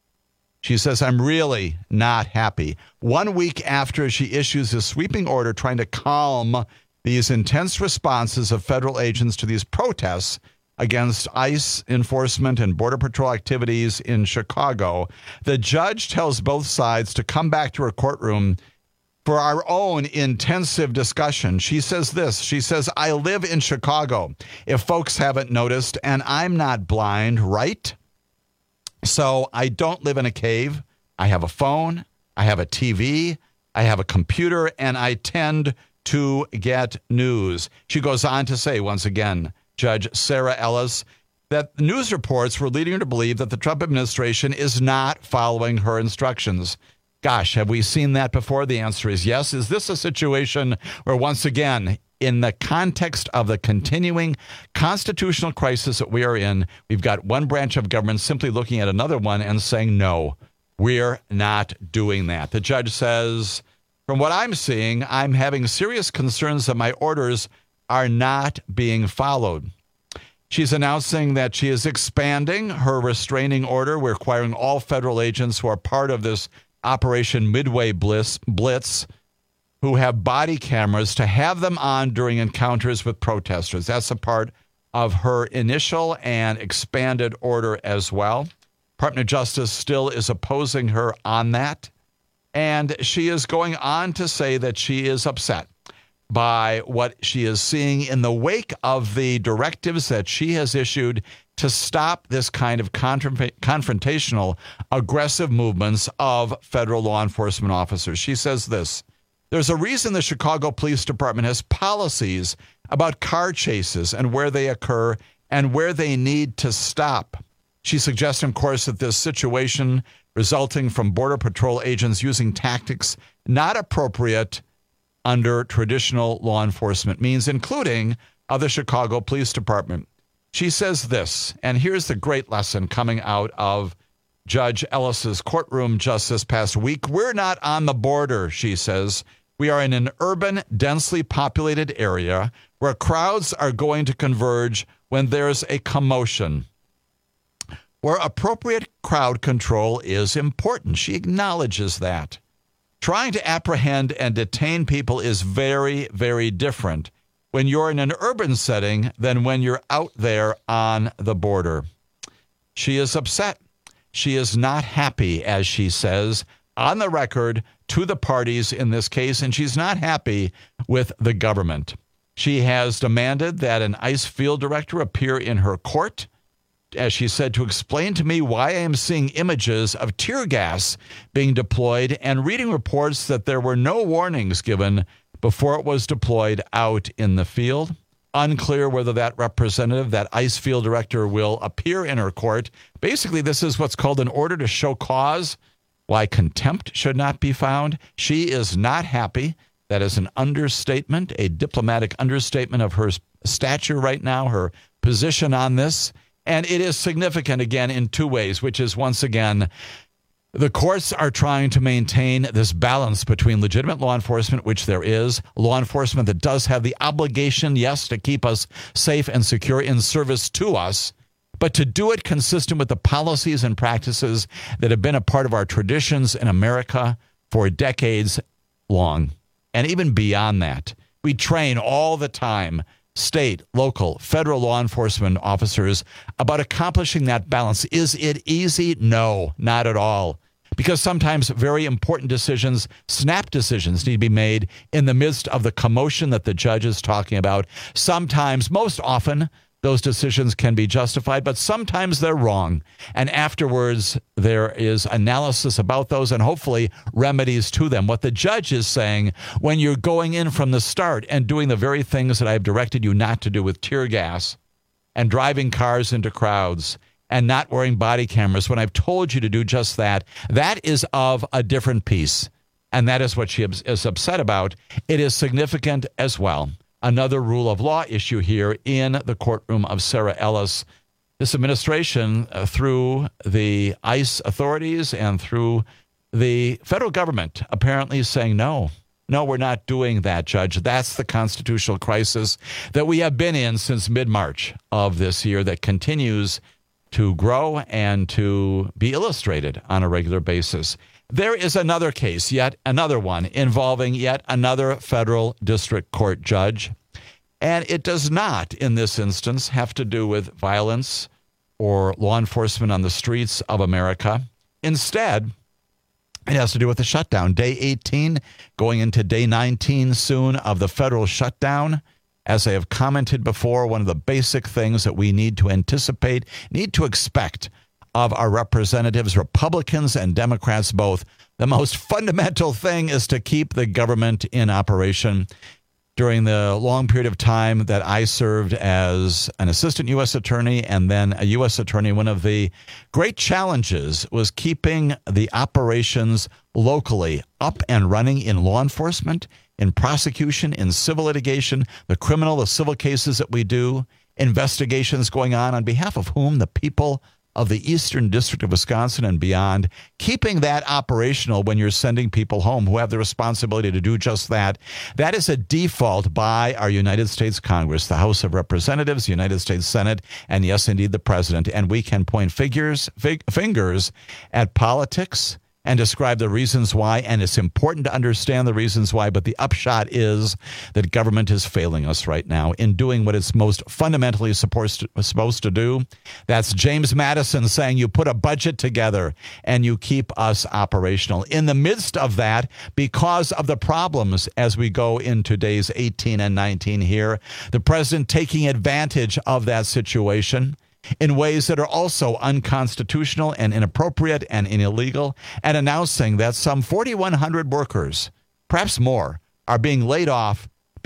She says, I'm really not happy. One week after she issues a sweeping order trying to calm these intense responses of federal agents to these protests against ICE enforcement and Border Patrol activities in Chicago, the judge tells both sides to come back to her courtroom for our own intensive discussion. She says this, she says, I live in Chicago, if folks haven't noticed, and I'm not blind, right? So I don't live in a cave. I have a phone, I have a T V, I have a computer, and I tend to get news. She goes on to say, once again, Judge Sarah Ellis, that news reports were leading her to believe that the Trump administration is not following her instructions. Gosh, have we seen that before? The answer is yes. Is this a situation where, once again, in the context of the continuing constitutional crisis that we are in, we've got one branch of government simply looking at another one and saying, no, we're not doing that. The judge says, from what I'm seeing, I'm having serious concerns that my orders are not being followed. She's announcing that she is expanding her restraining order, requiring all federal agents who are part of this Operation Midway Blitz, who have body cameras, to have them on during encounters with protesters. That's a part of her initial and expanded order as well. Department of Justice still is opposing her on that. And she is going on to say that she is upset by what she is seeing in the wake of the directives that she has issued to stop this kind of confront- confrontational, aggressive movements of federal law enforcement officers. She says this: there's a reason the Chicago Police Department has policies about car chases and where they occur and where they need to stop. She suggests, of course, that this situation resulting from Border Patrol agents using tactics not appropriate under traditional law enforcement means, including of the Chicago Police Department. She says this, and here's the great lesson coming out of Judge Ellis's courtroom just this past week. We're not on the border, she says. We are in an urban, densely populated area where crowds are going to converge when there's a commotion, where appropriate crowd control is important. She acknowledges that. Trying to apprehend and detain people is very, very different when you're in an urban setting than when you're out there on the border. She is upset. She is not happy, as she says, on the record to the parties in this case, and she's not happy with the government. She has demanded that an ICE field director appear in her court, as she said, to explain to me why I am seeing images of tear gas being deployed and reading reports that there were no warnings given before it was deployed out in the field. Unclear whether that representative, that ICE field director, will appear in her court. Basically, this is what's called an order to show cause, why contempt should not be found. She is not happy. That is an understatement, a diplomatic understatement of her stature right now, her position on this. And it is significant, again, in two ways, which is, once again, the courts are trying to maintain this balance between legitimate law enforcement, which there is, law enforcement that does have the obligation, yes, to keep us safe and secure in service to us, but to do it consistent with the policies and practices that have been a part of our traditions in America for decades long. And even beyond that, we train all the time state, local, federal law enforcement officers about accomplishing that balance. Is it easy? No, not at all. Because sometimes very important decisions, snap decisions, need to be made in the midst of the commotion that the judge is talking about. Sometimes, most often, those decisions can be justified, but sometimes they're wrong. And afterwards, there is analysis about those and hopefully remedies to them. What the judge is saying, when you're going in from the start and doing the very things that I've directed you not to do with tear gas and driving cars into crowds and not wearing body cameras, when I've told you to do just that, that is of a different piece. And that is what she is upset about. It is significant as well. Another rule of law issue here in the courtroom of Sarah Ellis. This administration, uh, through the ICE authorities and through the federal government, apparently is saying, no, no, we're not doing that, Judge. That's the constitutional crisis that we have been in since mid-March of this year that continues to grow and to be illustrated on a regular basis. There is another case, yet another one, involving yet another federal district court judge. And it does not, in this instance, have to do with violence or law enforcement on the streets of America. Instead, it has to do with the shutdown. Day eighteen, going into day nineteen soon of the federal shutdown. As I have commented before, one of the basic things that we need to anticipate, need to expect of our representatives, Republicans and Democrats both, the most fundamental thing is to keep the government in operation. During the long period of time that I served as an assistant U S attorney and then a U S attorney, one of the great challenges was keeping the operations locally up and running in law enforcement, in prosecution, in civil litigation, the criminal, the civil cases that we do, investigations going on on behalf of whom the people of the Eastern District of Wisconsin and beyond, keeping that operational when you're sending people home who have the responsibility to do just that. That is a default by our United States Congress, the House of Representatives, the United States Senate, and yes, indeed, the President. And we can point figures, fig- fingers at politics and describe the reasons why, and it's important to understand the reasons why, but the upshot is that government is failing us right now in doing what it's most fundamentally supposed to, supposed to do. That's James Madison saying you put a budget together and you keep us operational. In the midst of that, because of the problems as we go into days eighteen and nineteen here, the president taking advantage of that situation in ways that are also unconstitutional and inappropriate and illegal, and announcing that some forty-one hundred workers, perhaps more, are being laid off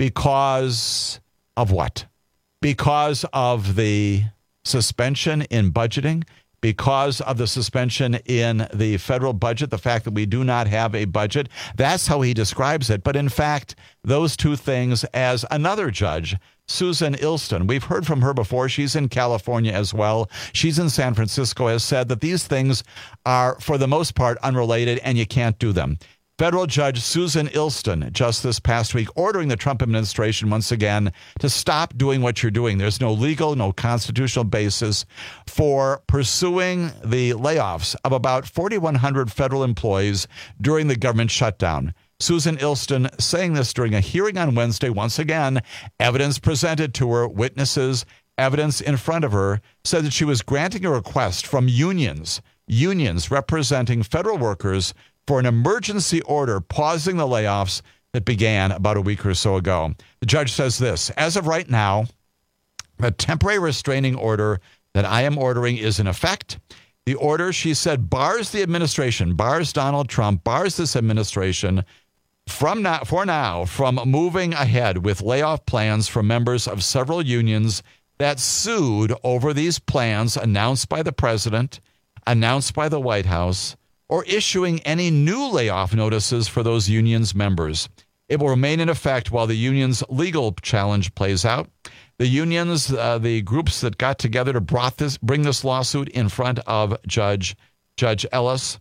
because of what? Because of the suspension in budgeting, because of the suspension in the federal budget, the fact that we do not have a budget. That's how he describes it. But in fact, those two things, as another judge, Susan Ilston, we've heard from her before. She's in California as well. She's in San Francisco, has said that these things are, for the most part, unrelated and you can't do them. Federal Judge Susan Ilston, just this past week, ordering the Trump administration once again to stop doing what you're doing. There's no legal, no constitutional basis for pursuing the layoffs of about forty-one hundred federal employees during the government shutdown. Susan Ilston saying this during a hearing on Wednesday. Once again, evidence presented to her, witnesses, evidence in front of her, said that she was granting a request from unions, unions representing federal workers, for an emergency order pausing the layoffs that began about a week or so ago. The judge says this: as of right now, the temporary restraining order that I am ordering is in effect. The order, she said, bars the administration, bars Donald Trump, bars this administration from now, for now, from moving ahead with layoff plans for members of several unions that sued over these plans announced by the president, announced by the White House, or issuing any new layoff notices for those unions' members. It will remain in effect while the union's legal challenge plays out. The unions, uh, the groups that got together to brought this, bring this lawsuit in front of Judge Judge Ellis,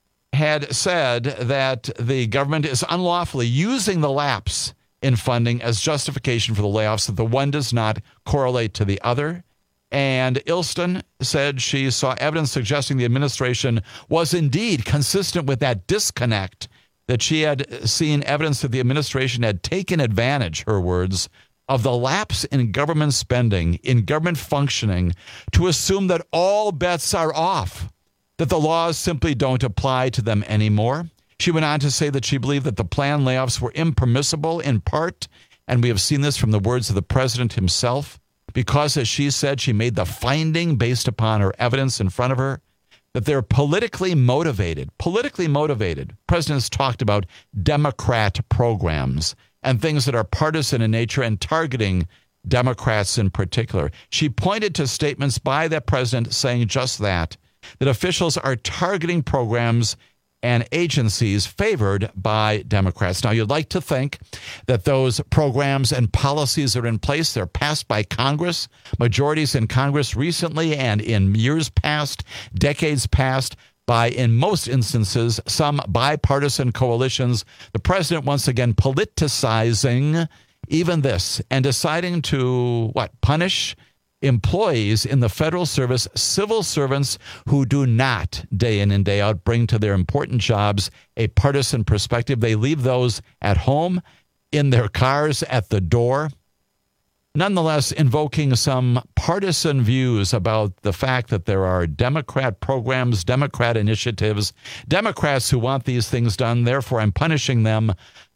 had said that the government is unlawfully using the lapse in funding as justification for the layoffs, that the one does not correlate to the other. And Ilston said she saw evidence suggesting the administration was indeed consistent with that disconnect, that she had seen evidence that the administration had taken advantage, her words, of the lapse in government spending, in government functioning, to assume that all bets are off, that the laws simply don't apply to them anymore. She went on to say that she believed that the planned layoffs were impermissible in part, and we have seen this from the words of the president himself, because, as she said, she made the finding based upon her evidence in front of her that they're politically motivated. Politically motivated. President's talked about Democrat programs and things that are partisan in nature and targeting Democrats in particular. She pointed to statements by that president saying just that, that officials are targeting programs and agencies favored by Democrats. Now, you'd like to think that those programs and policies are in place. They're passed by Congress, majorities in Congress recently and in years past, decades past, by, in most instances, some bipartisan coalitions. The president, once again, politicizing even this and deciding to, what, punish employees in the federal service, civil servants who do not day in and day out bring to their important jobs a partisan perspective. They leave those at home, in their cars, at the door. Nonetheless, invoking some partisan views about the fact that there are Democrat programs, Democrat initiatives, Democrats who want these things done. Therefore, I'm punishing them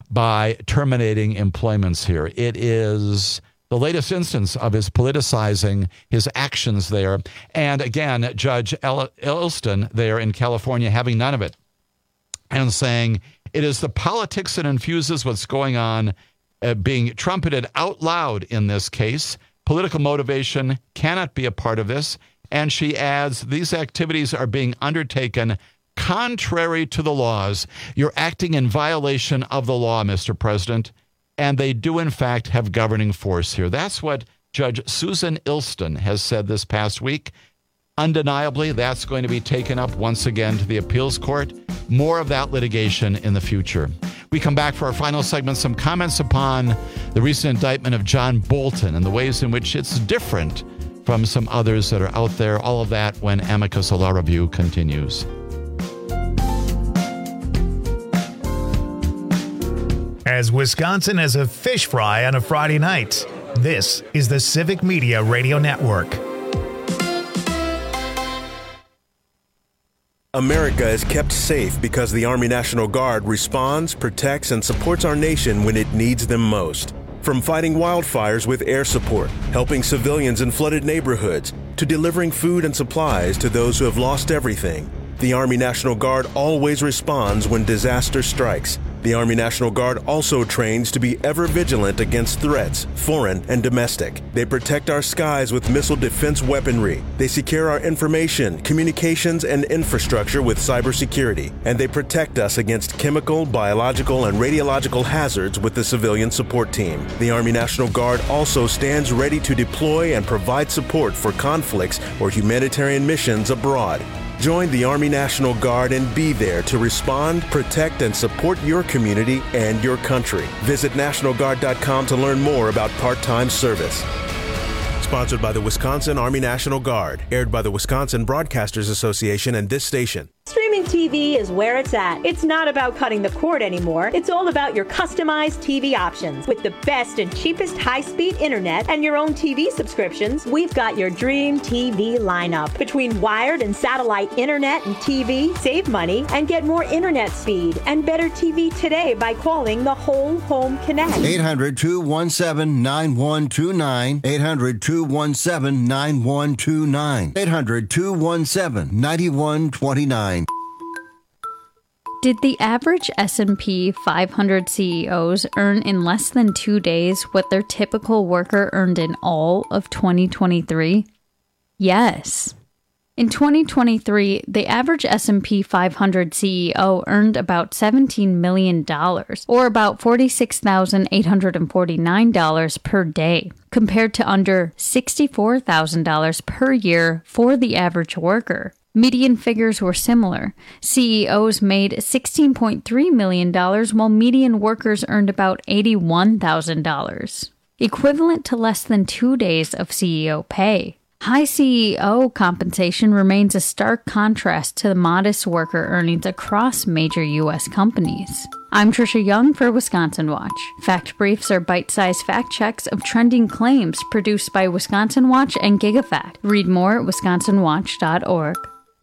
by terminating employments here. It is the latest instance of his politicizing his actions there. And again, Judge Ilston there in California having none of it and saying it is the politics that infuses what's going on uh, being trumpeted out loud in this case. Political motivation cannot be a part of this. And she adds, these activities are being undertaken contrary to the laws. You're acting in violation of the law, Mister President. And they do, in fact, have governing force here. That's what Judge Susan Ilston has said this past week. Undeniably, that's going to be taken up once again to the appeals court. More of that litigation in the future. We come back for our final segment, some comments upon the recent indictment of John Bolton and the ways in which it's different from some others that are out there. All of that when Amicus Law Review continues. as Wisconsin as a fish fry on a Friday night. This is the Civic Media Radio Network. America is kept safe because the Army National Guard responds, protects, and supports our nation when it needs them most. From fighting wildfires with air support, helping civilians in flooded neighborhoods, to delivering food and supplies to those who have lost everything, the Army National Guard always responds when disaster strikes. The Army National Guard also trains to be ever vigilant against threats, foreign and domestic. They protect our skies with missile defense weaponry. They secure our information, communications, and infrastructure with cybersecurity. And they protect us against chemical, biological, and radiological hazards with the civilian support team. The Army National Guard also stands ready to deploy and provide support for conflicts or humanitarian missions abroad. Join the Army National Guard and be there to respond, protect, and support your community and your country. Visit National Guard dot com to learn more about part-time service. Sponsored by the Wisconsin Army National Guard. Aired by the Wisconsin Broadcasters Association and this station. Streaming T V is where it's at. It's not about cutting the cord anymore. It's all about your customized T V options. With the best and cheapest high-speed internet and your own T V subscriptions, we've got your dream T V lineup. Between wired and satellite internet and T V, save money and get more internet speed and better T V today by calling the Whole Home Connect. eight hundred, two one seven, nine one two nine. eight hundred, two one seven, nine one two nine. eight hundred, two one seven, nine one two nine. Did the average S and P five hundred C E Os earn in less than two days what their typical worker earned in all of twenty twenty-three? Yes. In twenty twenty-three, the average S and P five hundred C E O earned about seventeen million dollars, or about forty-six thousand eight hundred forty-nine dollars per day, compared to under sixty-four thousand dollars per year for the average worker. Median figures were similar. C E Os made sixteen point three million dollars, while median workers earned about eighty-one thousand dollars, equivalent to less than two days of C E O pay. High C E O compensation remains a stark contrast to the modest worker earnings across major U S companies. I'm Trisha Young for Wisconsin Watch. Fact Briefs are bite-sized fact checks of trending claims produced by Wisconsin Watch and GigaFact. Read more at wisconsin watch dot org.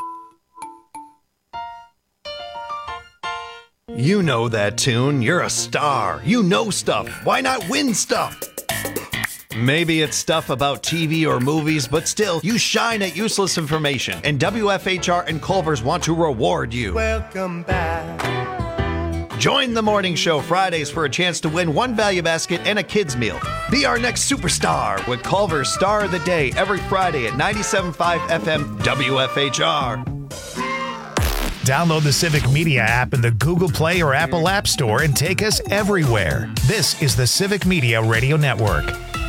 You know that tune. You're a star. You know stuff. Why not win stuff? Maybe it's stuff about T V or movies, but still, you shine at useless information. And W F H R and Culver's want to reward you. Welcome back. Join the morning show Fridays for a chance to win one value basket and a kid's meal. Be our next superstar with Culver's Star of the Day every Friday at ninety-seven point five F M W F H R. Download the Civic Media app in the Google Play or Apple App Store and take us everywhere. This is the Civic Media Radio Network.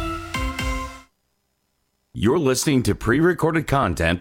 You're listening to pre-recorded content.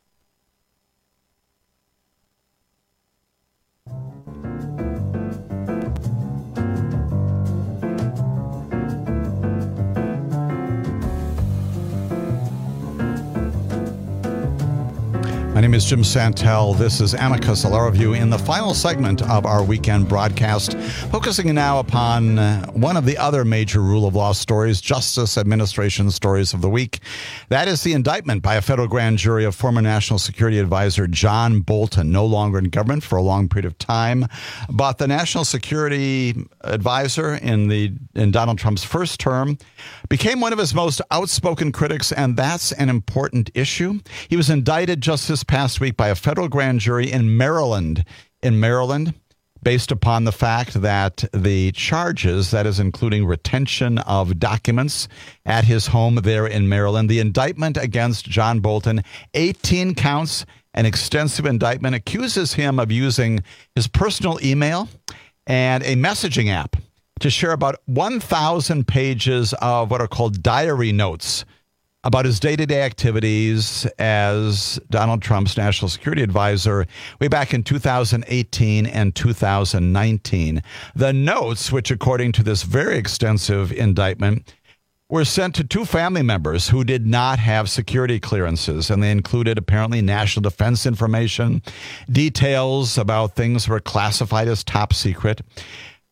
My name is Jim Santel. This is Amicus, a law review in the final segment of our weekend broadcast, focusing now upon uh, one of the other major rule of law stories, Justice Administration stories of the week. That is the indictment by a federal grand jury of former National Security Advisor John Bolton, no longer in government for a long period of time, but the National Security Advisor in the in Donald Trump's first term, became one of his most outspoken critics, and that's an important issue. He was indicted just this past week by a federal grand jury in Maryland. In Maryland, based upon the fact that the charges, that is including retention of documents at his home there in Maryland, the indictment against John Bolton, eighteen counts, an extensive indictment, accuses him of using his personal email and a messaging app to share about one thousand pages of what are called diary notes about his day-to-day activities as Donald Trump's national security advisor way back in two thousand eighteen and two thousand nineteen. The notes, which according to this very extensive indictment, were sent to two family members who did not have security clearances, and they included apparently national defense information, details about things that were classified as top secret.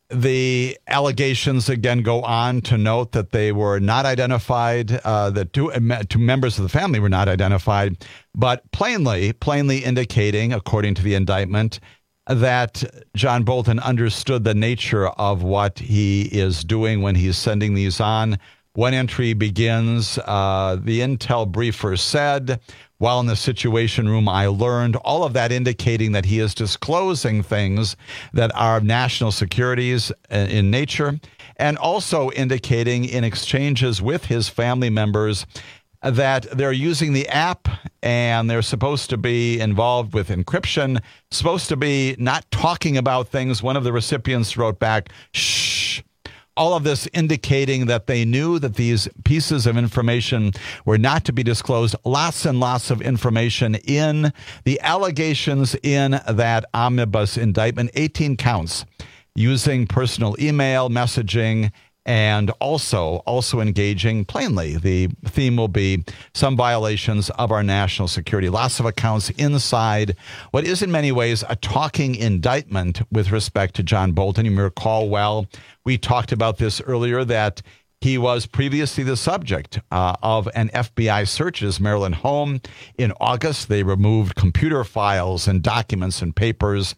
The allegations again go on to note that they were not identified, uh, that two, two members of the family were not identified, but plainly, plainly indicating, according to the indictment, that John Bolton understood the nature of what he is doing when he's sending these on. One entry begins, uh, the intel briefer said, while in the Situation Room, I learned, all of that indicating that he is disclosing things that are national securities in nature, and also indicating in exchanges with his family members that they're using the app and they're supposed to be involved with encryption, supposed to be not talking about things. One of the recipients wrote back, shh. All of this indicating that they knew that these pieces of information were not to be disclosed. Lots and lots of information in the allegations in that omnibus indictment, eighteen counts, using personal email, messaging, and also also engaging plainly. The theme will be some violations of our national security. Lots of accounts inside what is in many ways a talking indictment with respect to John Bolton. You may recall well, we talked about this earlier, that he was previously the subject uh, of an F B I search at his Maryland home. In August, they removed computer files and documents and papers.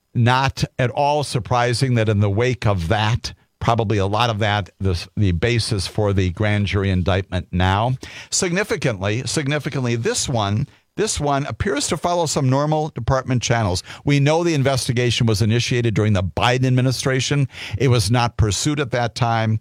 Not at all surprising that in the wake of that, probably a lot of that, the, the basis for the grand jury indictment now. Significantly, significantly, this one, this one appears to follow some normal department channels. We know the investigation was initiated during the Biden administration. It was not pursued at that time.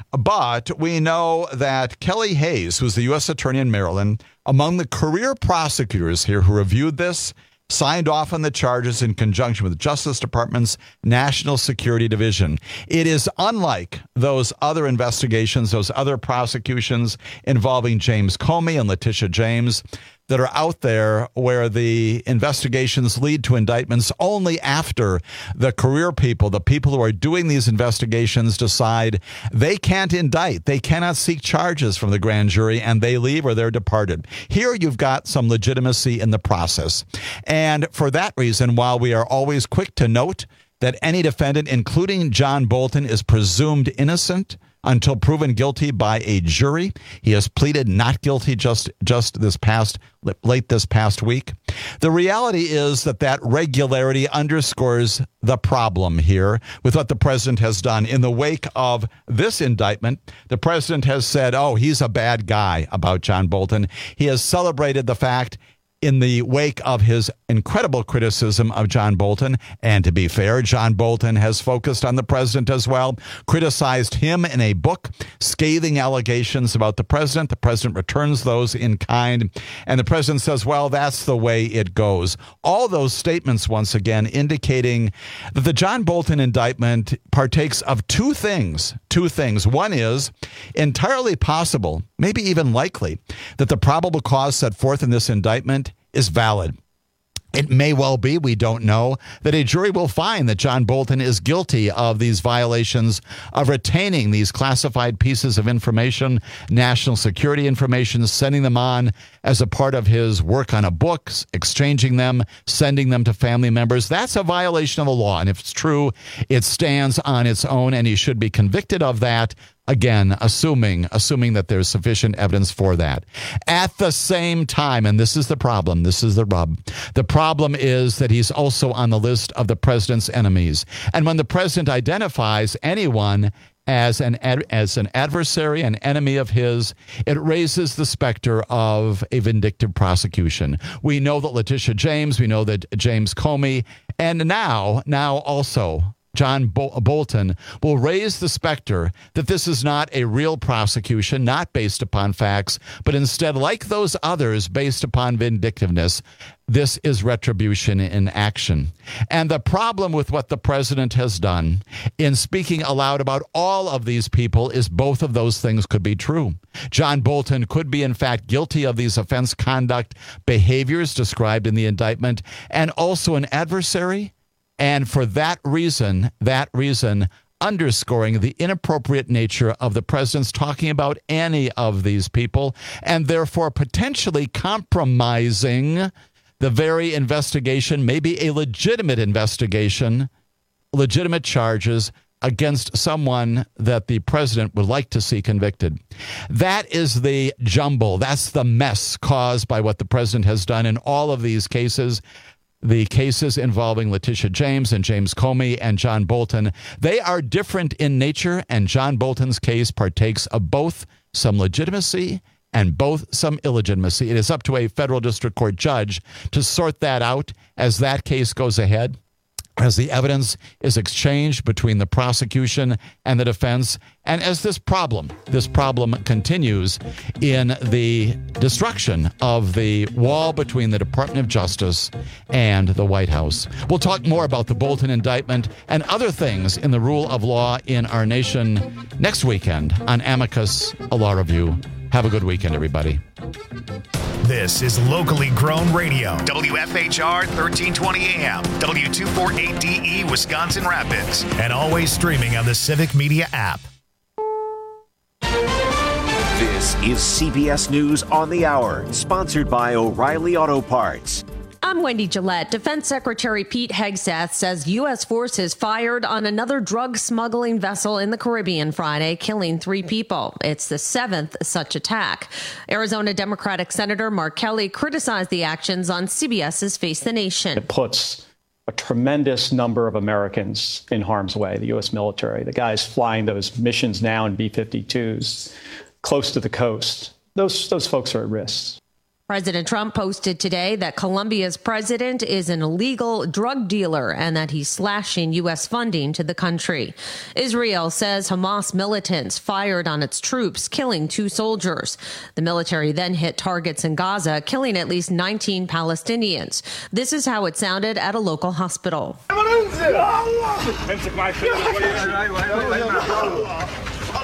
But we know that Kelly Hayes, who's the U S attorney in Maryland, among the career prosecutors here who reviewed this, signed off on the charges in conjunction with the Justice Department's National Security Division. It is unlike those other investigations, those other prosecutions involving James Comey and Letitia James that are out there where the investigations lead to indictments only after the career people, the people who are doing these investigations, decide they can't indict, they cannot seek charges from the grand jury, and they leave or they're departed. Here you've got some legitimacy in the process. And for that reason, while we are always quick to note that any defendant, including John Bolton, is presumed innocent until proven guilty by a jury. He has pleaded not guilty just, just this past, late this past week. The reality is that that regularity underscores the problem here with what the president has done. In the wake of this indictment, the president has said, oh, he's a bad guy about John Bolton. He has celebrated the fact in the wake of his incredible criticism of John Bolton. And to be fair, John Bolton has focused on the president as well, criticized him in a book, scathing allegations about the president. The president returns those in kind. And the president says, well, that's the way it goes. All those statements, once again, indicating that the John Bolton indictment partakes of two things. Two things. One is entirely possible, maybe even likely, that the probable cause set forth in this indictment is valid. It may well be, we don't know, that a jury will find that John Bolton is guilty of these violations of retaining these classified pieces of information, national security information, sending them on as a part of his work on a book, exchanging them, sending them to family members. That's a violation of the law. And if it's true, it stands on its own, and he should be convicted of that. Again, assuming assuming that there's sufficient evidence for that. At the same time, and this is the problem, this is the rub, the problem is that he's also on the list of the president's enemies. And when the president identifies anyone as an ad, as an adversary, an enemy of his, it raises the specter of a vindictive prosecution. We know that Letitia James, we know that James Comey, and now, now also John Bol- Bolton will raise the specter that this is not a real prosecution, not based upon facts, but instead, like those others, based upon vindictiveness. This is retribution in action. And the problem with what the president has done in speaking aloud about all of these people is both of those things could be true. John Bolton could be, in fact, guilty of these offense conduct behaviors described in the indictment, and also an adversary. And for that reason, that reason, underscoring the inappropriate nature of the president's talking about any of these people, and therefore potentially compromising the very investigation, maybe a legitimate investigation, legitimate charges against someone that the president would like to see convicted. That is the jumble. That's the mess caused by what the president has done in all of these cases. The cases involving Letitia James and James Comey and John Bolton, they are different in nature, and John Bolton's case partakes of both some legitimacy and both some illegitimacy. It is up to a federal district court judge to sort that out as that case goes ahead, as the evidence is exchanged between the prosecution and the defense, and as this problem, this problem continues in the destruction of the wall between the Department of Justice and the White House. We'll talk more about the Bolton indictment and other things in the rule of law in our nation next weekend on Amicus, a Law Review. Have a good weekend, everybody. This is locally grown radio. W F H R thirteen twenty A M, W two forty-eight D E, Wisconsin Rapids, and always streaming on the Civic Media app. This is C B S News on the Hour, sponsored by O'Reilly Auto Parts. I'm Wendy Gillette. Defense Secretary Pete Hegseth says U S forces fired on another drug smuggling vessel in the Caribbean Friday, killing three people. It's the seventh such attack. Arizona Democratic Senator Mark Kelly criticized the actions on CBS's Face the Nation. It puts a tremendous number of Americans in harm's way, the U S military, the guys flying those missions now in B fifty-twos close to the coast. Those, those folks are at risk. President Trump posted today that Colombia's president is an illegal drug dealer and that he's slashing U S funding to the country. Israel says Hamas militants fired on its troops, killing two soldiers. The military then hit targets in Gaza, killing at least nineteen Palestinians. This is how it sounded at a local hospital.